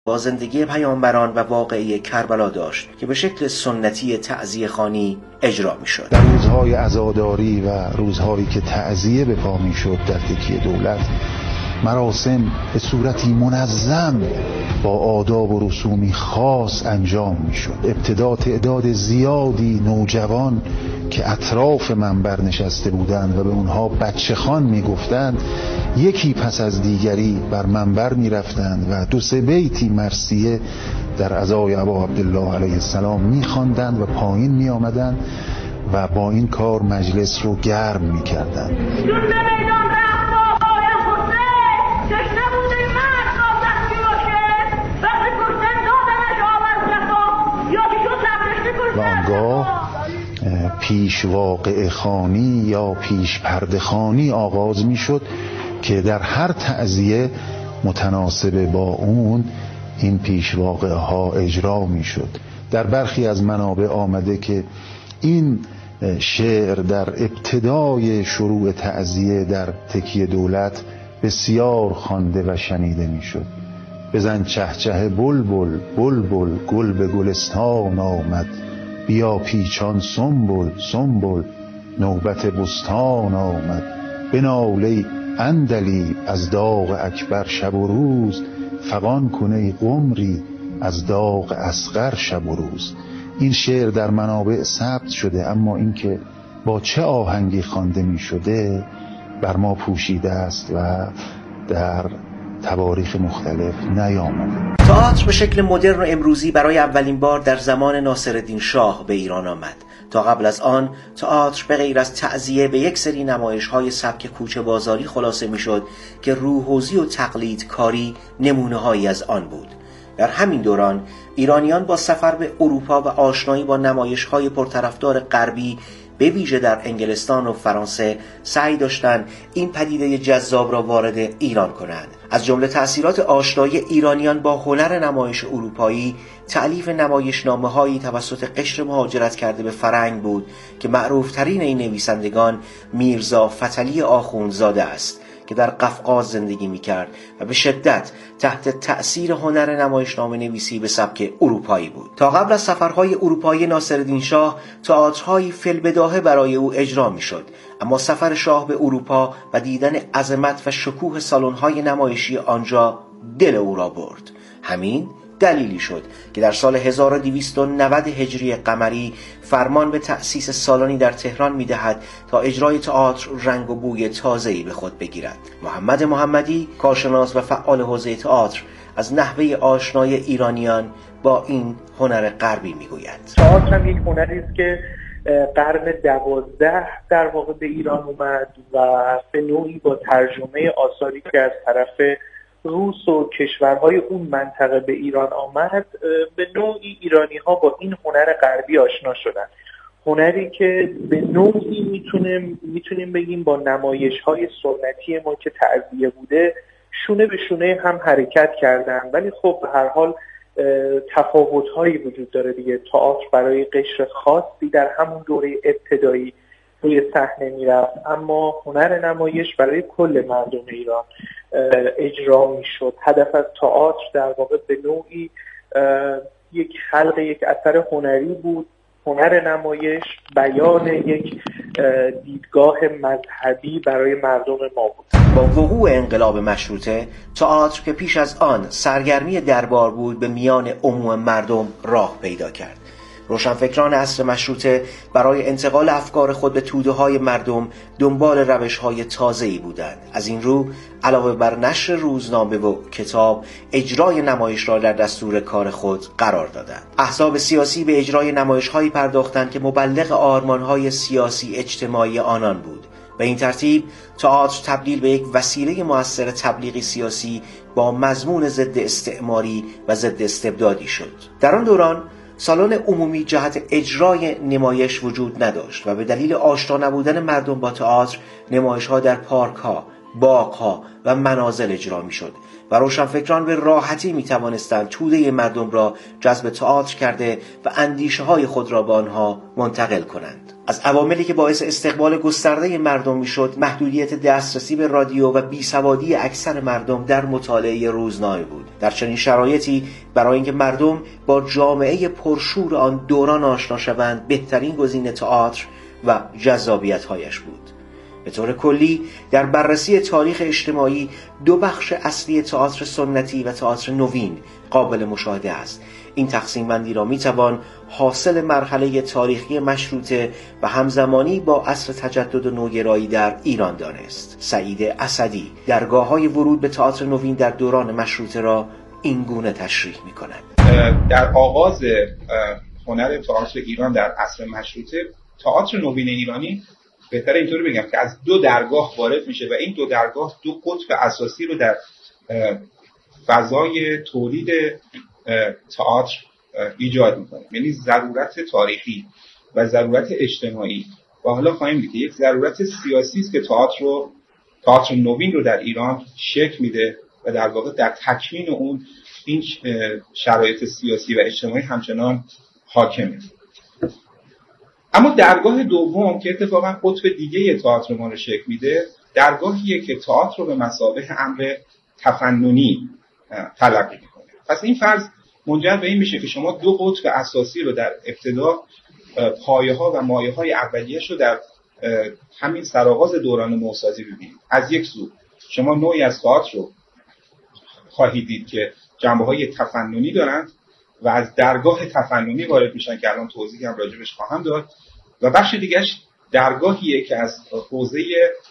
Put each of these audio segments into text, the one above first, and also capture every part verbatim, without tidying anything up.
با زندگی پیامبران و واقعه کربلا داشت که به شکل سنتی تعزیه خوانی اجرا می شد. در روزهای عزاداری و روزهایی که تعزیه به پا می شد در تکیه دولت، مراسم به صورتی منظم با آداب و رسومی خاص انجام می شد. ابتدا تعداد زیادی نوجوان که اطراف منبر نشسته بودند و به اونها بچه خان می گفتند، یکی پس از دیگری بر منبر می رفتند و دو سه بیتی مرثیه در عزای ابا عبدالله علیه السلام می خواندند و پایین می آمدند و با این کار مجلس رو گرم می کردند. و آنگاه پیش واقع خانی یا پیش پرده خانی آغاز می شد که در هر تعزیه متناسب با اون این پیش واقعه ها اجرا می شد. در برخی از منابع آمده که این شعر در ابتدای شروع تعزیه در تکیه دولت بسیار خوانده و شنیده می شد. بزن چهچه بلبل بلبل، گل به گلستان آمد، بیا پیچان سنبل سنبل، نوبت بستان آمد، بنالی اندلی از داغ اکبر شب و روز، فغان کنه قمری از داغ اصغر شب و روز. این شعر در منابع ثبت شده، اما اینکه با چه آهنگی خوانده می شده بر ما پوشیده است و در تواریخ مختلف نیامده. تئاتر به شکل مدرن و امروزی برای اولین بار در زمان ناصرالدین شاه به ایران آمد. تا قبل از آن تئاتر به غیر از تعزیه به یک سری نمایش‌های سبک کوچه بازاری خلاصه می‌شد که روحوزی و تقلید کاری نمونه‌هایی از آن بود. در همین دوران ایرانیان با سفر به اروپا و آشنایی با نمایش‌های پرطرفدار غربی به ویژه در انگلستان و فرانسه سعی داشتند این پدیده جذاب را وارد ایران کنند. از جمله تأثیرات آشنایی ایرانیان با هنر نمایش اروپایی، تألیف نمایشنامه‌هایی توسط قشر مهاجرت کرده به فرنگ بود که معروفترین این نویسندگان میرزا فتحعلی آخوندزاده است که در قفقاز زندگی می‌کرد و به شدت تحت تأثیر هنر نمایشنامه نویسی به سبک اروپایی بود. تا قبل از سفرهای اروپایی ناصرالدین شاه تئاترهایی فی‌البداهه برای او اجرا می‌شد، اما سفر شاه به اروپا و دیدن عظمت و شکوه سالن‌های نمایشی آنجا دل او را برد. همین دلیلی شد که در سال هزار و دویست و نود هجری قمری فرمان به تأسیس سالنی در تهران می‌دهد تا اجرای تئاتر رنگ و بوی تازه‌ای به خود بگیرد. محمد محمدی، کارشناس و فعال حوزه تئاتر، از نحوه آشنای ایرانیان با این هنر غربی می‌گوید. تئاتر هم یک هنری است که قرن دوازده در واقع به ایران اومد و به نوعی با ترجمه آثاری که از طرف روس و کشورهای اون منطقه به ایران آمد، به نوعی ایرانی ها با این هنر غربی آشنا شدن. هنری که به نوعی میتونیم میتونیم بگیم با نمایش های سنتی ما که تعزیه بوده شونه به شونه هم حرکت کردن، ولی خب به هر حال تفاوت هایی وجود داره دیگه. تئاتر برای قشر خاصی در همون دوره ابتدایی روی صحنه میرفت، اما هنر نمایش برای کل مردم ایران اجرا میشد. هدف از تئاتر در واقع به نوعی یک خلق یک اثر هنری بود. هنر نمایش بیان یک دیدگاه مذهبی برای مردم ما بود. با وقوع انقلاب مشروطه، تئاتر که پیش از آن سرگرمی دربار بود به میان عموم مردم راه پیدا کرد. روشنفکران عصر مشروطه برای انتقال افکار خود به توده‌های مردم دنبال روش‌های تازه‌ای بودند. از این رو علاوه بر نشر روزنامه و کتاب، اجرای نمایش را در دستور کار خود قرار دادند. احزاب سیاسی به اجرای نمایش‌هایی پرداختند که مبلغ آرمان‌های سیاسی اجتماعی آنان بود. به این ترتیب تئاتر تبدیل به یک وسیله مؤثر تبلیغی سیاسی با مضمون ضد استعماری و ضد استبدادی شد. در آن دوران سالن عمومی جهت اجرای نمایش وجود نداشت و به دلیل آشنا نبودن مردم با تئاتر، نمایش‌ها در پارک‌ها، باغ‌ها و منازل اجرا می‌شد و روشنفکران به راحتی می‌توانستند توده مردم را جذب تئاتر کرده و اندیشه‌های خود را به آنها منتقل کنند. از عواملی که باعث استقبال گسترده مردم می‌شد، محدودیت دسترسی به رادیو و بیسوادی اکثر مردم در مطالعه روزنامه بود. در چنین شرایطی برای اینکه مردم با جامعه پرشور آن دوران آشنا شوند، بهترین گزینه تئاتر و جذابیت‌هایش بود. به طور کلی در بررسی تاریخ اجتماعی دو بخش اصلی تئاتر سنتی و تئاتر نوین قابل مشاهده است. این تقسیم بندی را میتوان حاصل مرحله تاریخی مشروطه و همزمانی با عصر تجدد و نوگرایی در ایران دانست. سعید اسدی درگاه‌های ورود به تئاتر نوین در دوران مشروطه را این گونه تشریح می‌کند. در آغاز هنر تئاتر ایران در عصر مشروطه، تئاتر نوین ایرانی بهتره اینطوری بگم که از دو درگاه وارد میشه و این دو درگاه دو قطب اساسی رو در فضای تولید تئاتر ایجاد میکنه، یعنی ضرورت تاریخی و ضرورت اجتماعی. و حالا خواهیم دید که یک ضرورت سیاسی است که تئاتر رو تئاتر نوین رو در ایران شکل میده و در واقع در تکوین اون این شرایط سیاسی و اجتماعی همچنان حاکمه. اما درگاه دوم که اتفاقا قطب دیگه تئاتر ما رو شکل میده، درگاهیه که تئاتر رو به مثابه امر تفننی تلقی میکنه. پس این فرض منجر به این میشه که شما دو قطب اساسی رو در ابتدا پایه‌ها و مایه‌های اولیه‌اش رو در همین سرآغاز دوران نوسازی ببینید. از یک سو شما نوعی از تئاتر رو خواهید دید که جنبه‌های تفننی دارند و از درگاه تفننی وارد میشن که الان توضیحی هم راجبش خواهم داد، و بخش دیگهش درگاهیه که از حوزه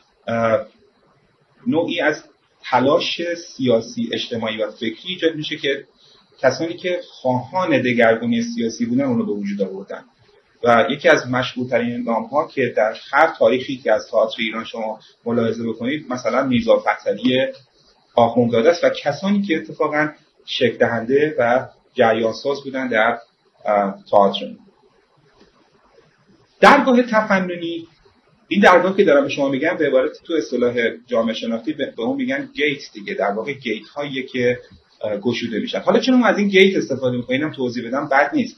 نوعی از تلاش سیاسی، اجتماعی و فکری ایجاد میشه که کسانی که خواهان دگرگونی سیاسی بودن اون رو به وجود آوردن. و یکی از مشهورترین نام‌ها که در هر تاریخی که از تئاتر ایران شما ملاحظه بکنید، مثلا میرزا فتحعلی آخوندزاده است و کسانی که اتفاقاً شکل دهنده و جریان‌ساز بودن در تئاتر. درگاه تفننی، این درگاه که دارم به شما میگم به عبارت تو اصطلاح جامعه شناختی به اون میگن گیت دیگه، در واقع گیت هایی که گشوده میشن. حالا چون ما از این گیت استفاده میکنیم هم توضیح بدم بد نیست.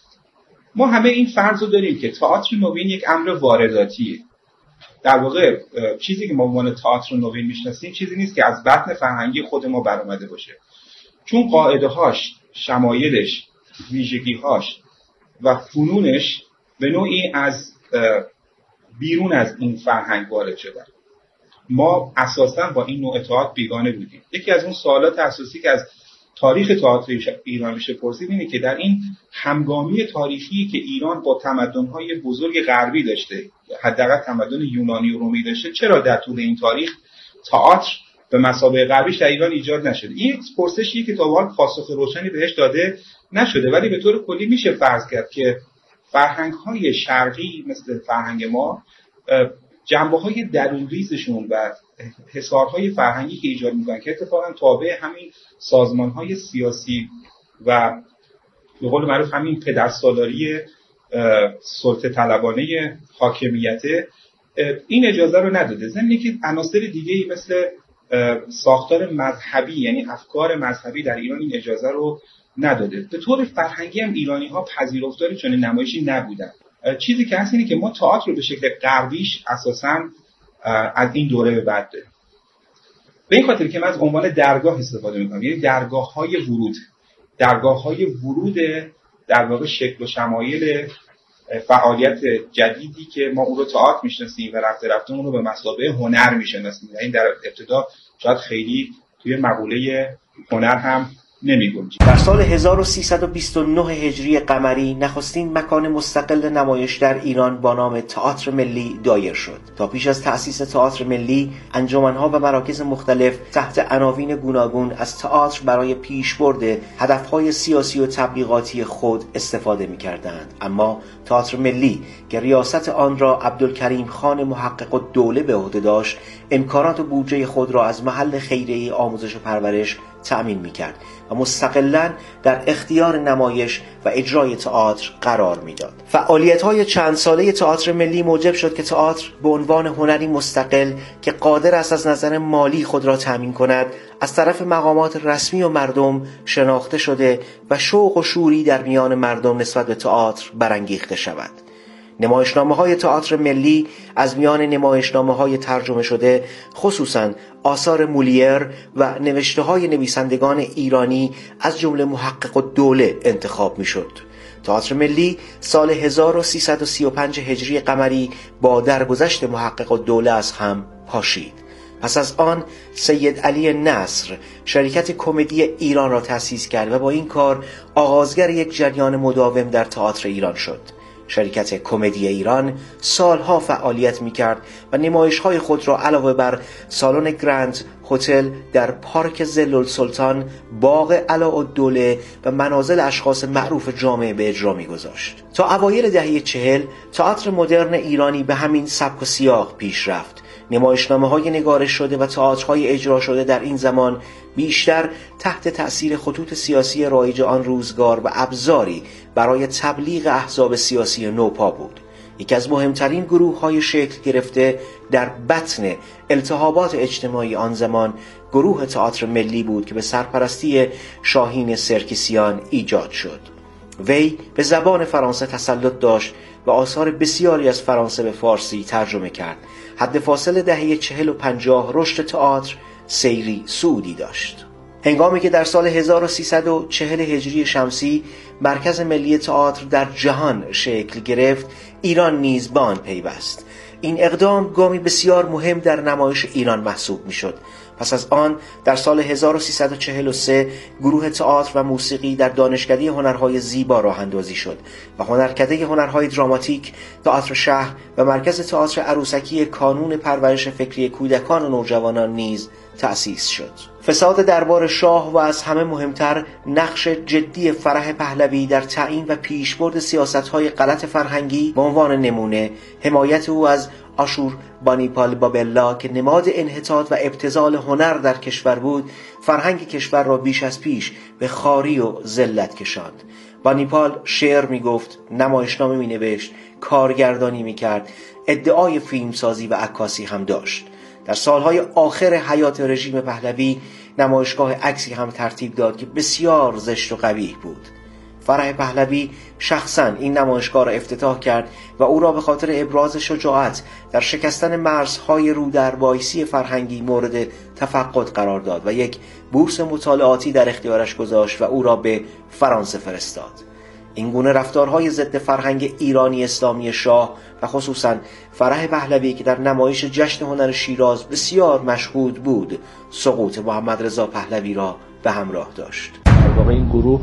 ما همه این فرض رو داریم که تئاتر نوین یک امر وارداتیه. در واقع چیزی که ما به عنوان تئاتر نوین میشناسیم چیزی نیست که از بطن فرهنگی خود ما برآمده باشه، چون قاعده هاش، شمایلش، ویژگی هاش و فنونش به نوعی از بیرون از این فرهنگ وارد شدن. ما اساساً با این نوع تئاتر بیگانه بودیم. یکی از اون سوالات اساسی که از تاریخ تئاتر ایران میشه پرسید اینه که در این همگامی تاریخی که ایران با تمدن‌های بزرگ غربی داشته، حداقل تمدن یونانی و رومی داشته، چرا در طول این تاریخ تئاتر به مثابه غربیش در ایران ایجاد نشده؟ این پرسشیه که تا به حال پاسخ روشنی بهش داده نشده، ولی به طور کلی میشه فرض کرد که فرهنگ‌های شرقی مثل فرهنگ ما جنبه‌های درون‌ریزشون و حصارهای فرهنگی که ایجاد می‌کنن که اتفاقاً تابع همین سازمان‌های سیاسی و به قول معروف همین پدرسالاری سلطه طلبانه حاکمیت این اجازه رو نداده. ضمن که عناصر دیگه‌ای مثل ساختار مذهبی، یعنی افکار مذهبی در ایران این اجازه رو نداده. به طور فرهنگی هم ایرانی‌ها پذیرفتار چنین نمایشی نبودن. چیزی که هست اینه که ما تئاتر رو به شکل غربیش اساساً از این دوره به بعد داریم. به این خاطر که من از عنوان درگاه استفاده می‌کنم، یعنی درگاه‌های ورود. درگاه‌های ورود در واقع شکل و شمایل فعالیت جدیدی که ما اون رو تئاتر میشناسیم و رفته رفته اون رو به مثابه هنر میشناسیم. یعنی در ابتدا شاید خیلی توی مقوله هنر هم نمی‌گنجید. در سال هزار و سیصد و بیست و نه هجری قمری نخستین مکان مستقل نمایش در ایران با نام تئاتر ملی دایر شد. تا پیش از تأسیس تئاتر ملی، انجمن‌ها و مراکز مختلف تحت عناوین گوناگون از تئاتر برای پیشبرد هدف‌های سیاسی و تبلیغاتی خود استفاده می‌کردند. اما تئاتر ملی که ریاست آن را عبدالکریم خان محقق الدوله به عهده داشت، امکانات و بودجه خود را از محل خیریه آموزش و پرورش تأمین میکرد و مستقلاً در اختیار نمایش و اجرای تئاتر قرار میداد. فعالیت‌های چند ساله تئاتر ملی موجب شد که تئاتر به عنوان هنری مستقل که قادر است از نظر مالی خود را تأمین کند از طرف مقامات رسمی و مردم شناخته شده و شوق و شوری در میان مردم نسبت به تئاتر برانگیخته شود. نمایشنامه‌های تئاتر ملی از میان نمایشنامه‌های ترجمه شده، خصوصاً آثار مولیر و نوشته‌های نویسندگان ایرانی از جمله محقق الدوله انتخاب می‌شد. تئاتر ملی سال هزار و سیصد و سی و پنج هجری قمری با درگذشت محقق الدوله از هم پاشید. پس از آن سید علی نصر شرکت کمدی ایران را تأسیس کرد و با این کار آغازگر یک جریان مداوم در تئاتر ایران شد. شرکت کمدی ایران سالها فعالیت می‌کرد و نمایش‌های خود را علاوه بر سالن گرند هتل در پارک ظل‌السلطان، باغ علاءالدوله و منازل اشخاص معروف جامعه به اجرا می‌گذاشت. تا اوایل دهه چهل تئاتر مدرن ایرانی به همین سبک و سیاق پیش رفت. نمایشنامه‌های نگارش شده و تئاترهای اجرا شده در این زمان بیشتر تحت تأثیر خطوط سیاسی رایج آن روزگار و ابزاری برای تبلیغ احزاب سیاسی نوپا بود. یکی از مهمترین گروه‌های شکل گرفته در بطن التهابات اجتماعی آن زمان گروه تئاتر ملی بود که به سرپرستی شاهین سرکیسیان ایجاد شد. وی به زبان فرانسه تسلط داشت و آثار بسیاری از فرانسه به فارسی ترجمه کرد. حد فاصل دهه چهل و پنجاه رشد تئاتر سیری سعودی داشت. هنگامی که در سال هزار و سیصد و چهل هجری شمسی مرکز ملی تئاتر در جهان شکل گرفت، ایران نیز به آن پیوست. این اقدام گامی بسیار مهم در نمایش ایران محسوب می‌شد. پس از آن در سال هزار و سیصد و چهل و سه گروه تئاتر و موسیقی در دانشکده هنرهای زیبا راه اندازی شد و هنرکده هنرهای دراماتیک، تئاتر شهر و مرکز تئاتر عروسکی کانون پرورش فکری کودکان و نوجوانان نیز تأسیس شد. فساد دربار شاه و از همه مهمتر نقش جدی فرح پهلوی در تعیین و پیشبرد سیاست‌های غلط فرهنگی، به عنوان نمونه حمایت او از آشور بانیپال بابلا که نماد انحطاط و ابتذال هنر در کشور بود، فرهنگ کشور را بیش از پیش به خواری و ذلت کشاند. بانیپال شعر می گفت، نمایشنامه می نوشت، کارگردانی می کرد، ادعای فیلمسازی و عکاسی هم داشت. در سالهای آخر حیات رژیم پهلوی نمایشگاه عکسی هم ترتیب داد که بسیار زشت و قبیح بود. فرح پهلوی شخصا این نمایشگاه را افتتاح کرد و او را به خاطر ابراز شجاعت در شکستن مرزهای رو در بایسی فرهنگی مورد تفقد قرار داد و یک بورس مطالعاتی در اختیارش گذاشت و او را به فرانسه فرستاد. این گونه رفتارهای ضد فرهنگ ایرانی اسلامی شاه و خصوصا فرح پهلوی که در نمایش جشن هنر شیراز بسیار مشهود بود، سقوط محمد رضا پهلوی را به همراه داشت. واقعا این گروه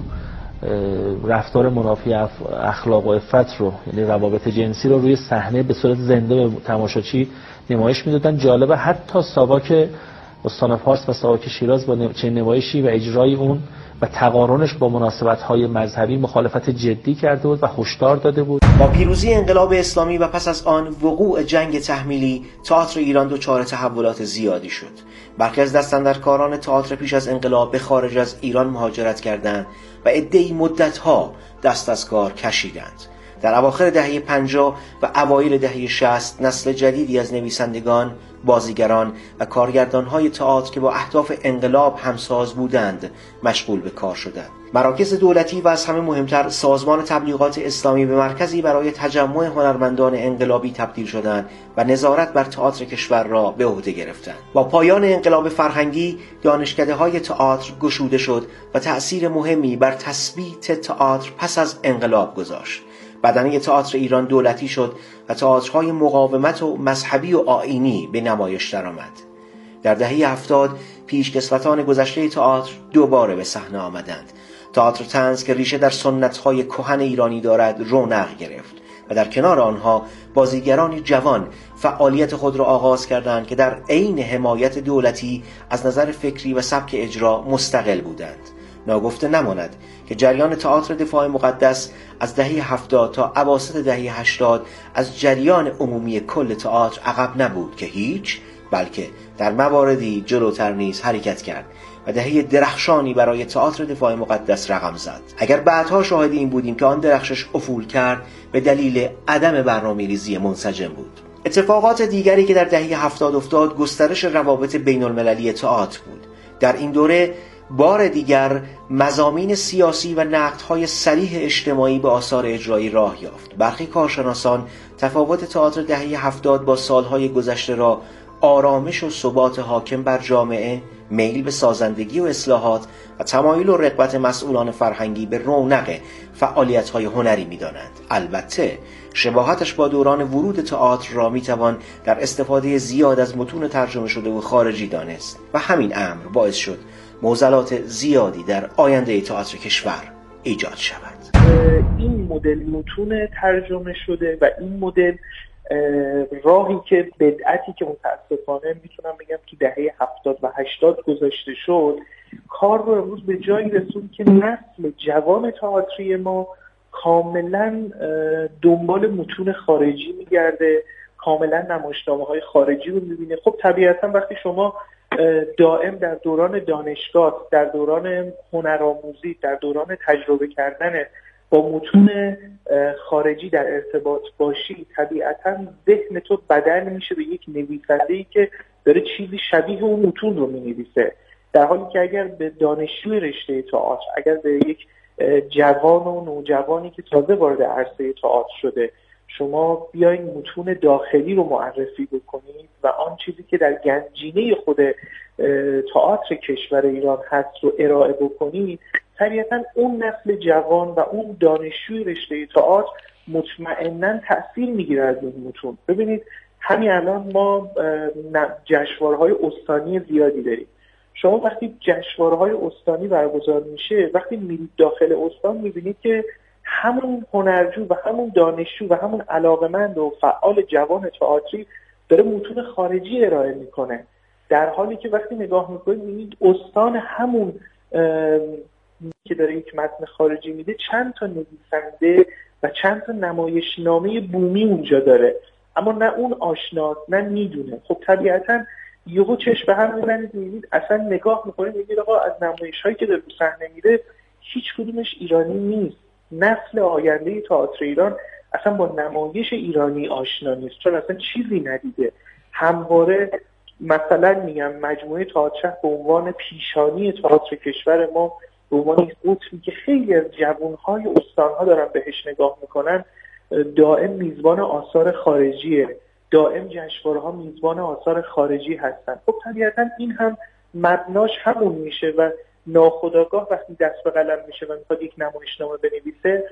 رفتار منافی اخلاق و عفت رو، یعنی روابط جنسی رو روی صحنه به صورت زنده به تماشاچی نمایش میدادن. جالبه حتی ساواک استان فارس و ساواک شیراز با چنین نمایشی و اجرای اون و تقارنش با مناسبت‌های مذهبی مخالفت جدی کرده بود و هشدار داده بود. با پیروزی انقلاب اسلامی و پس از آن وقوع جنگ تحمیلی، تئاتر ایران دچار تحولات زیادی شد. برخی از دستاندرکاران تئاتر پیش از انقلاب به خارج از ایران مهاجرت کردند و عده‌ای مدت‌ها دست از کار کشیدند. در اواخر دهه پنجاه و اوایل دهه شصت نسل جدیدی از نویسندگان، بازیگران و کارگردان‌های تئاتر که با اهداف انقلاب همساز بودند مشغول به کار شدند. مراکز دولتی و از همه مهمتر سازمان تبلیغات اسلامی به مرکزی برای تجمع هنرمندان انقلابی تبدیل شدند و نظارت بر تئاتر کشور را به عهده گرفتند. با پایان انقلاب فرهنگی دانشکده‌های تئاتر گشوده شد و تأثیر مهمی بر تثبیت تئاتر پس از انقلاب گذاشت. بدنه تئاتر ایران دولتی شد و تئاترهای مقاومت و مذهبی و آیینی به نمایش درآمد. در دهه هفتاد پیشکسوتان گذشته تئاتر دوباره به صحنه آمدند. تئاتر طنز که ریشه در سنت‌های کهن ایرانی دارد رونق گرفت و در کنار آنها بازیگرانی جوان فعالیت خود را آغاز کردند که در عین حمایت دولتی از نظر فکری و سبک اجرا مستقل بودند. ناگفته نماند که جریان تئاتر دفاع مقدس از دهه هفتاد تا اواسط دهه هشتاد از جریان عمومی کل تئاتر عقب نبود که هیچ، بلکه در مواردی جلوتر نیز حرکت کرد و دهه درخشانی برای تئاتر دفاع مقدس رقم زد. اگر بعدها شاهد این بودیم که آن درخشش افول کرد، به دلیل عدم برنامه‌ریزی منسجم بود. اتفاقات دیگری که در دهه هفتاد افتاد گسترش روابط بین المللی تئاتر بود. در این دوره بار دیگر مضامین سیاسی و نقدهای صریح اجتماعی به آثار اجرایی راه یافت. برخی کارشناسان تفاوت تئاتر دهه هفتاد با سالهای گذشته را آرامش و ثبات حاکم بر جامعه، میل به سازندگی و اصلاحات و تمایل و رغبت مسئولان فرهنگی به رونق فعالیت‌های هنری می‌دانند. البته شباهتش با دوران ورود تئاتر را می‌توان در استفاده زیاد از متون ترجمه شده و خارجی دانست و همین امر باعث شد معضلات زیادی در آینده تئاتر کشور ایجاد شود. این مدل متون ترجمه شده و این مدل راهی که بدعتی که متاسفانه میتونم بگم که دهه هفتاد و هشتاد گذاشته شد، کار رو امروز به جایی رسوند که نسل جوان تئاتری ما کاملا دنبال متون خارجی میگرده، کاملا نمایشنامه‌های خارجی رو میبینه. خب طبیعتا وقتی شما دائم در دوران دانشگاه، در دوران هنرآموزی، در دوران تجربه کردن با متون خارجی در ارتباط باشی، طبیعتا ذهن تو بدل میشه به یک نویسنده‌ای که داره چیزی شبیه اون متون رو مینویسه، در حالی که اگر به دانشجوی رشته تئاتر، اگر به یک جوان و نوجوانی که تازه وارد عرصه تئاتر شده شما بیاین متون داخلی رو معرفی بکنید و آن چیزی که در گنجینه خود تئاتر کشور ایران هست رو ارائه بکنید، طبیعتا اون نسل جوان و اون دانشجوی رشته تئاتر مطمئناً تأثیر میگیره از این متون. ببینید همین الان ما جشنواره‌های استانی زیادی داریم. شما وقتی جشنواره‌های استانی برگزار میشه، وقتی میرید داخل استان میبینید که همون هنرجو و همون دانشجو و همون علاقمند و فعال جوان تئاتری داره متون خارجی ارائه میکنه، در حالی که وقتی نگاه میکنید میبینید استان همون که داره یک متن خارجی میده چند تا نویسنده و چند تا نمایشنامه بومی اونجا داره، اما نه اون آشناست نه میدونه. خب طبیعتا یهو چشم به هم میزنید میبینید اصلا نگاه میکنید میبینید آقا از نمایش‌هایی که داره رو صحنه میره هیچ کدومش ایرانی نیست. نسل آینده تئاتر ایران اصلا با نمایش ایرانی آشنا نیست، چون اصلا چیزی ندیده. همواره مثلا میگم مجموعه تئاتر شهر به عنوان پیشانی تئاتر کشور ما، به عنوان یک قطبی که خیلی از جوانهای استانها دارن بهش نگاه میکنن، دائم میزبان آثار خارجیه، دائم جشنواره‌ها میزبان آثار خارجی هستن. خب طبیعتا این هم مبناش همون میشه و ناخودآگاه وقتی دست به قلم میشه و میخواد یک نمایشنامه بنویسه،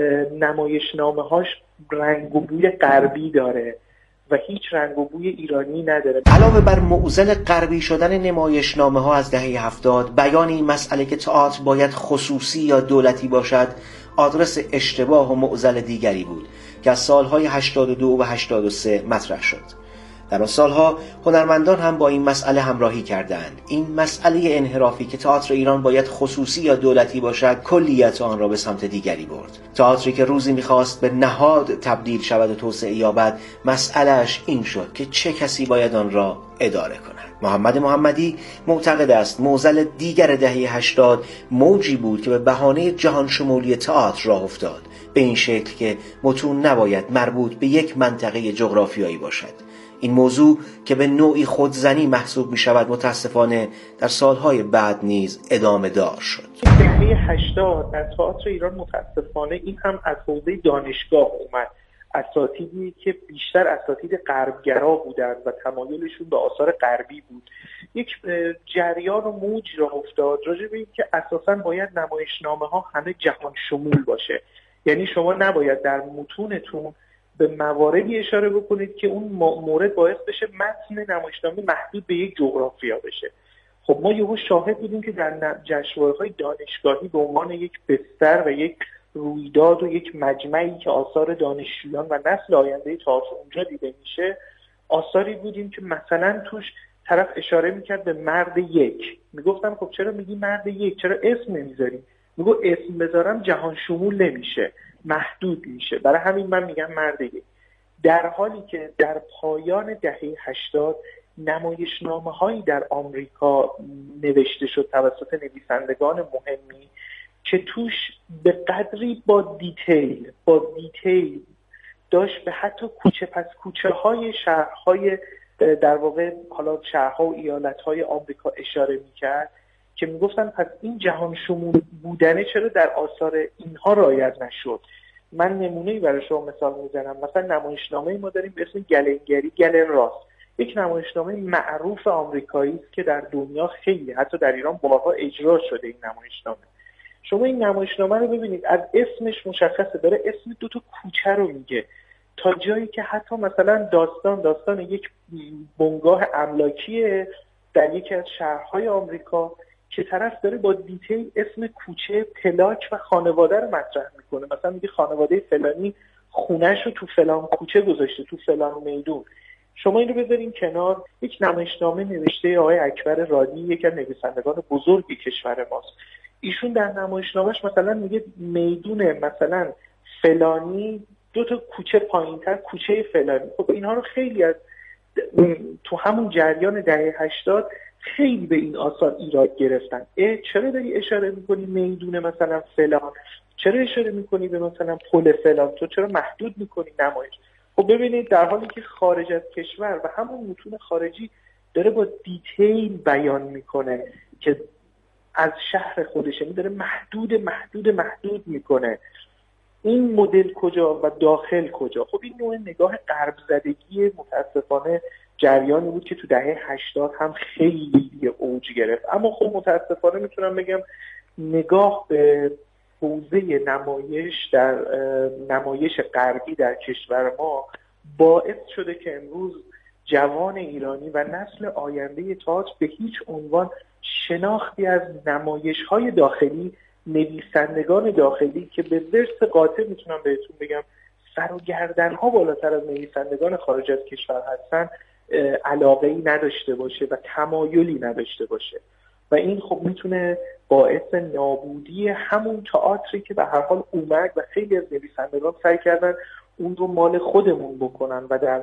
نمایشنامه‌هاش رنگ و بوی غربی داره و هیچ رنگ و بوی ایرانی نداره. علاوه بر معضل غربی شدن نمایشنامه‌ها از دهه هفتاد، بیان این مسئله که تئاتر باید خصوصی یا دولتی باشد آدرس اشتباه و معضل دیگری بود که از سالهای هشتاد و دو و هشتاد و سه مطرح شد. در آن سالها هنرمندان هم با این مسئله همراهی کردند. این مسئله انحرافی که تئاتر ایران باید خصوصی یا دولتی باشد کلیت آن را به سمت دیگری برد. تئاتری که روزی می‌خواست به نهاد تبدیل شود و توسعه یابد، مسئله‌اش این شد که چه کسی باید آن را اداره کند. محمد محمدی معتقد است معضل دیگر دهه هشتاد موجی بود که به بهانه جهان شمولی تئاتر راه افتاد، به این شکل که متون نباید مربوط به یک منطقه جغرافیایی باشد. این موضوع که به نوعی خودزنی محسوب می شود متاسفانه در سالهای بعد نیز ادامه دار شد. دهه هشتاد در تئاتر ایران متاسفانه این هم از حوزه دانشگاه اومد. اساتیدی که بیشتر اساتید غربگرا بودند و تمایلشون به آثار غربی بود، یک جریان و موج را افتاد راجع به این که اساساً باید نمایشنامه ها همه جهان شمول باشه. یعنی شما نباید در متونتون به مواردی اشاره بکنید که اون مورد باعث بشه متن نمایشنامه محدود به یک جغرافیا بشه. خب ما یهو شاهد بودیم که در جشنواره‌های دانشگاهی به عنوان یک بستر و یک رویداد و یک مجمعی که آثار دانشجویان و نسل آینده تئاتر اونجا دیده میشه، آثاری بودیم که مثلا توش طرف اشاره میکرد به مرد یک. میگفتم خب چرا میگی مرد یک؟ چرا اسم نمیذاری؟ میگو اسم بذارم جهان شمول نمیشه، محدود میشه، برای همین من میگم مرد یک. در حالی که در پایان دهه هشتاد نمایشنامه هایی در آمریکا نوشته شد توسط نویسندگان مهمی که توش به قدری با دیتیل با دیتیل داشت به حتی کوچه پس کوچه های شهرهای در واقع حالا شهرها و ایالت های آمریکا اشاره میکرد که میگفتن پس این جهان شمول بودنه چرا در آثار اینها رعایت نشد. من نمونه‌ای برای شما مثال میزنم. مثلا نمایشنامه ما داریم به اسم گلنگری گلن راس، یک نمایشنامه معروف آمریکایی است که در دنیا خیلی حتی در ایران بارها اجرا شده. این نمایشنامه شما این نمایشنامه رو ببینید، از اسمش مشخصه داره اسم دو تا کوچه رو میگه، تا جایی که حتی مثلا داستان داستان یک بنگاه املاکیه در یکی از شهرهای آمریکا که طرف داره با دیتیل اسم کوچه، پلاک و خانواده رو مطرح میکنه. مثلا میگه خانواده فلانی خونه‌ش رو تو فلان کوچه گذاشته، تو فلان میدون. شما این رو بذارین کنار، یک نمایشنامه نوشته آقای اکبر رادی، یکی از نویسندگان بزرگ کشور ماست. ایشون در نمایشنامه‌اش مثلا میگه میدون مثلا فلانی دو تا کوچه پایین‌تر کوچه فلانی. خب اینها رو خیلی از تو همون جریان دهه هشتاد خیلی به این آثار ایراد گرفتن. اه چرا داری اشاره میکنی میدون مثلا فلان؟ چرا اشاره میکنی به مثلا پل فلان؟ تو چرا محدود میکنی نمایش؟ خب ببینید در حالی که خارج از کشور و همون متون خارجی داره با دیتیل بیان میکنه که از شهر خودش، یعنی داره محدود محدود محدود میکنه. این مدل کجا و داخل کجا؟ خب این نوع نگاه غرب زدگی متاسفانه جریانی بود که تو دهه هشتاد هم خیلی اوج گرفت. اما خب متاسفانه میتونم بگم نگاه به حوزه نمایش در نمایش غربی در کشور ما باعث شده که امروز جوان ایرانی و نسل آینده تئاتر به هیچ عنوان شناختی از نمایش‌های داخلی، نویسندگان داخلی که به ورث قاطع میتونم بهتون بگم سر و گردن‌ها بالاتر از نویسندگان خارج از کشور هستن، علاقه‌ای نداشته باشه و تمایلی نداشته باشه و این خب میتونه باعث نابودی همون تئاتری که به هر حال اومد و خیلی از نویسندگان سعی کردن اون رو مال خودمون بکنن و در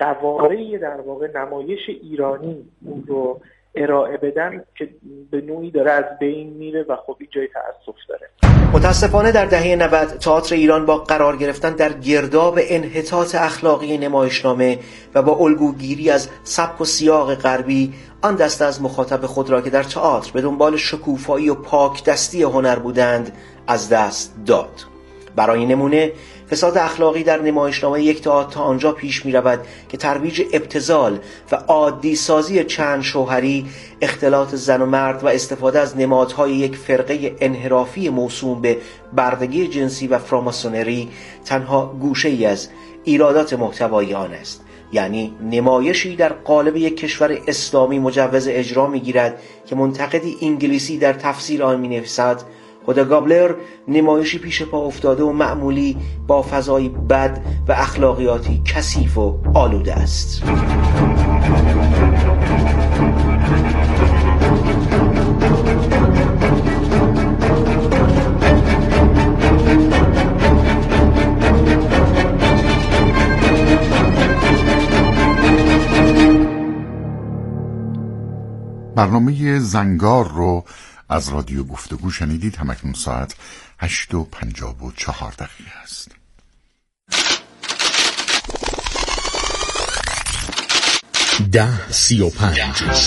قواره در واقع نمایش ایرانی اون رو ارائه بدن که به نوعی داره از بین میره و خب این جای تأسف داره. متاسفانه در دهه نود تئاتر ایران با قرار گرفتن در گرداب انحطاط اخلاقی نمایشنامه و با الگوگیری از سبک و سیاق غربی آن دسته از مخاطب خود را که در تئاتر به دنبال شکوفایی و پاک دستی هنر بودند از دست داد. برای نمونه فساد اخلاقی در نمایشنامه یک تئاتر تا آنجا پیش می رود که ترویج ابتذال و عادی سازی چند شوهری، اختلاط زن و مرد و استفاده از نمادهای یک فرقه انحرافی موسوم به بردگی جنسی و فراماسونری تنها گوشه ای از ایرادات محتوایی آن است. یعنی نمایشی در قالب یک کشور اسلامی مجوز اجرا می گیرد که منتقدی انگلیسی در تفسیر آن می نویسد هودا گابلر نمایشی پیش پا افتاده و معمولی با فضای بد و اخلاقیاتی کثیف و آلوده است. برنامه زنگار رو از رادیو گفتگو شنیدید. همکنون ساعت هشت و پنجاه و چهار دقیقه است. ده سی و پنج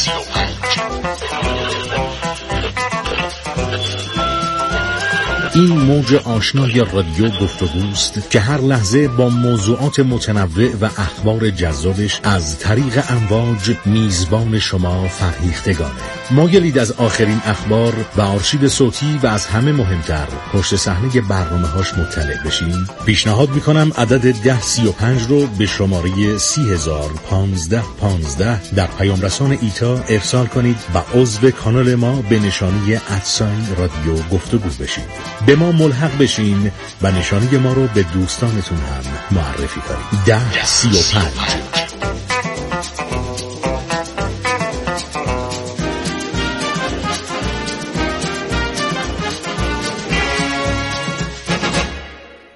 این موج آشنای رادیو گفتگوست که هر لحظه با موضوعات متنوع و اخبار جذابش از طریق امواج میزبان شما فرهیختگانه. مایلید از آخرین اخبار و آرشیو صوتی و از همه مهمتر پشت صحنه برنامه‌هاش مطلع بشین؟ پیشنهاد میکنم عدد ده سی و پنج رو به شماره سی هزار پانزده پانزده در پیام رسان ایتا ارسال کنید و عضو کانال ما به نشانی ادساین رادیو گفتگو بشید. به ما ملحق بشین و نشانی ما رو به دوستانتون هم معرفی کنید. ده سی و پنج.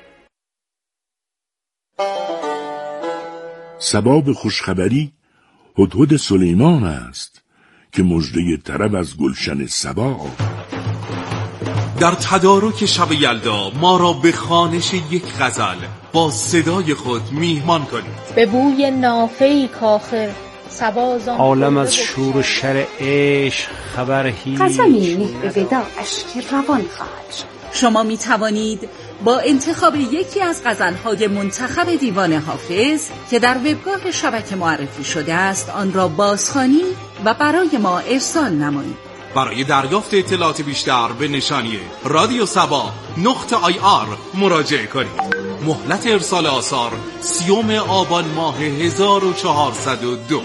سبب خوشخبری هدهد سلیمان است که مژده طرب از گلشن سبا. در تدارک شب یلدا ما را به خوانش یک غزل با صدای خود میهمان کنید. به بوی نافه‌ای کاخر سبازان عالم از شور و شر عشق خبر هیچ. قسمی به وداعش که روان خواهد شد. شما می توانید با انتخاب یکی از غزل‌های منتخب دیوان حافظ که در وبگاه شبکه معرفی شده است آن را بازخوانی و برای ما ارسال نمایید. برای دریافت اطلاعات بیشتر به نشانی رادیو سبا نقطه آی آر مراجعه کنید. مهلت ارسال آثار سیوم آبان ماه هزار و چهارصد و دو.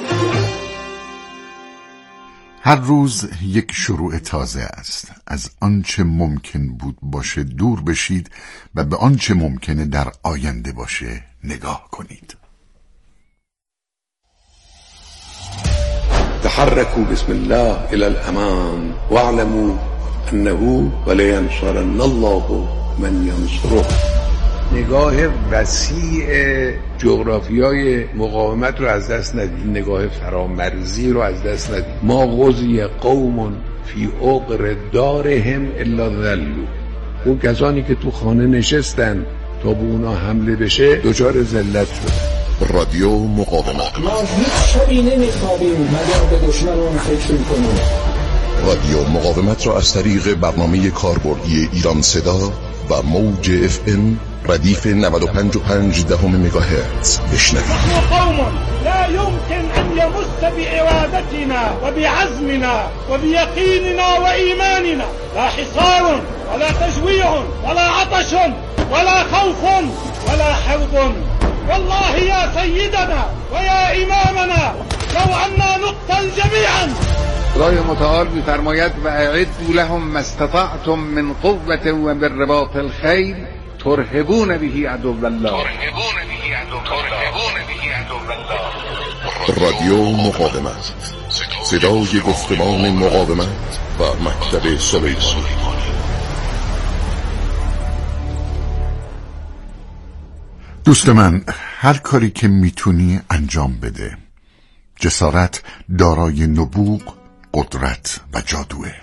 هر روز یک شروع تازه است. از آنچه ممکن بود باشه دور بشید و به آنچه ممکنه در آینده باشه نگاه کنید. تحركوا بسم الله الى الامام واعلموا انه ولينصرن الله من ينصره. نگاه وسیع جغرافیای مقاومت رو از دست ندید، نگاه فرامرزی رو از دست ندید. ما غزی قوم فی عقر دارهم الا ذلوا. اون کسانی که تو خانه نشستن تا به اونا حمله بشه دچار ذلت شد. رادیو مقاومت. ما هیچ شبی نمیخوابیم مگر به دشمنان فکر کنیم. رادیو مقاومت را از طریق برنامه کاربردی ایران صدا و موج اف ام ردیف نود و پنج و پنج دهم مگاهرتز بشنوید. قوم لا يمكن ان يمس بإرادتنا وبعزمنا وبيقيننا وإيماننا لا حصار ولا تجويع ولا عطش ولا خوف ولا حرب. والله يا سيدنا ويا إمامنا لو أننا نقتل جميعا. خدای متعال می‌فرماید و اعدوا لهم ما استطعتم من قوة و من رباط الخیل ترهبون به عدو الله. ترهبون به عدو الله. رادیو مقاومت، صدای گفتمان مقاومت و مکتب سلیمانی. دوست من، هر کاری که میتونی انجام بده. جسارت دارای نبوغ، قدرت و جادوه.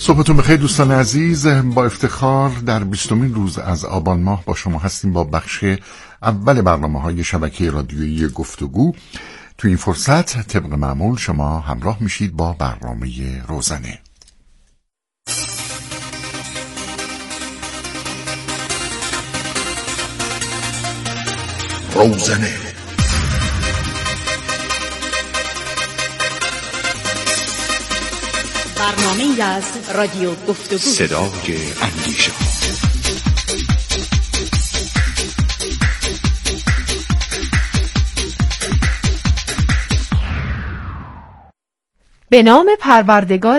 صبحتون بخیر دوستان عزیز. با افتخار در بیستمین روز از آبان ماه با شما هستیم با بخش اول برنامه‌های شبکه رادیویی گفتگو. تو این فرصت طبق معمول شما همراه میشید با برنامه روزنه. روزنه برنامه از رادیو گفتگو، صدای اندیشه. به نام پروردگار